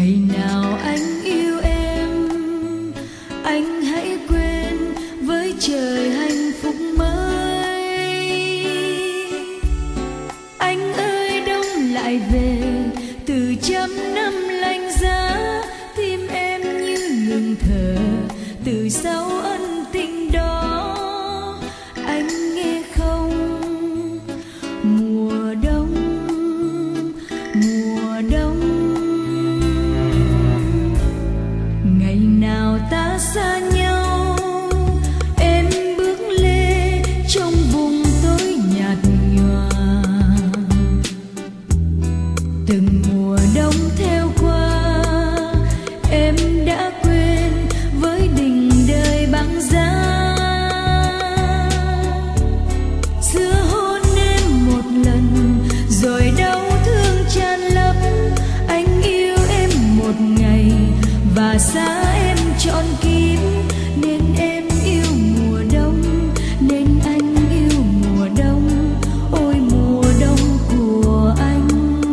Ngày nào anh yêu em, anh hãy quên với trời hạnh phúc mới. Anh ơi đông lại về từ trăm năm lạnh giá, tim em như ngừng thở từ sau ân tình đó. Anh nghe không? Mùa đông, mùa đông. Ngày nào ta xa nhau, em bước lê trong vùng tối nhạt nhòa. Từng mùa đông theo qua, em đã quên với đình đời băng giá. Xưa hôn em một lần rồi đau thương tràn lấp. Anh yêu em một ngày và xa em trọn kiếp, nên em yêu mùa đông, nên anh yêu mùa đông. Ôi mùa đông của anh.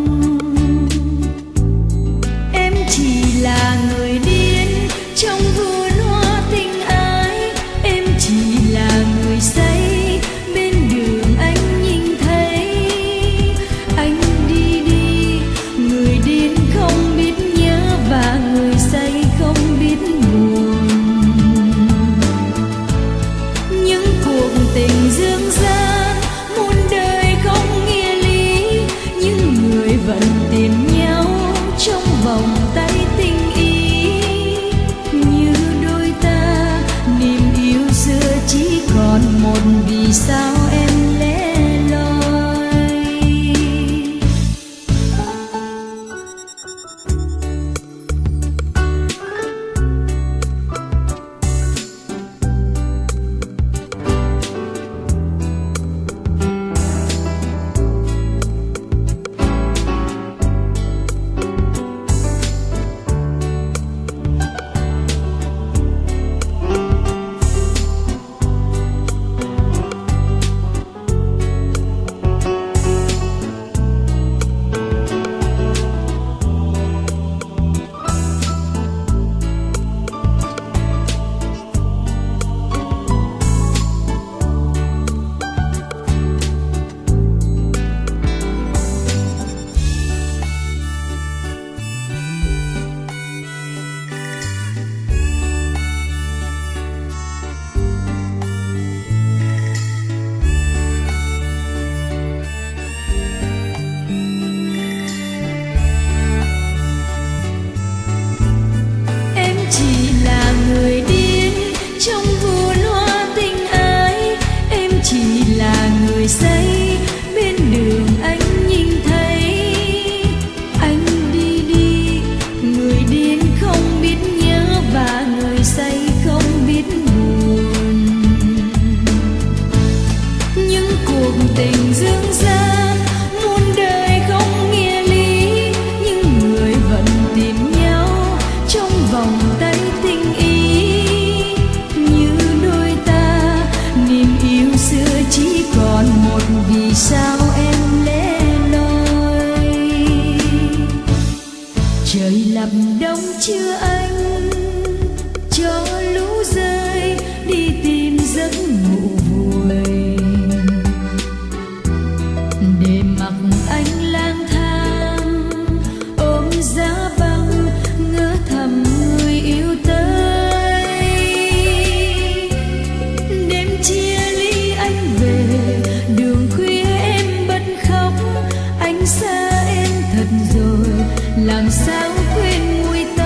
Em chỉ là người điên trong vườn hoa tình ái, em chỉ là người say bên đường anh nhìn thấy. Anh đi đi, người điên không biết nhớ và người say không biết buồn. Những cuộc tình dương gian muôn đời không nghĩa lý, nhưng người vẫn tìm nhau trong vòng tay tình ý. Như đôi ta niềm yêu xưa chỉ còn một, vì sao em lẻ loi. Em chỉ là người điên trong vườn hoa tình ái, em chỉ là người say bên đường anh nhìn thấy. Anh đi đi, người điên không biết nhớ và người say không biết buồn. Những cuộc tình dương gian muôn đời không nghĩa lý, nhưng người vẫn tìm nhau trong vòng tay tình ý. Như đôi ta niềm yêu xưa chỉ còn một, vì sao em lẻ loi. Trời lập đông chưa anh, cho lũ rơi đi tìm giấc ngủ vùi, để mặc anh lang thang ôm giá băng ngỡ thầm người yêu tới. Đêm chia ly anh về đường khuya em bật khóc, anh xa em thật rồi làm sao quên mùi ta.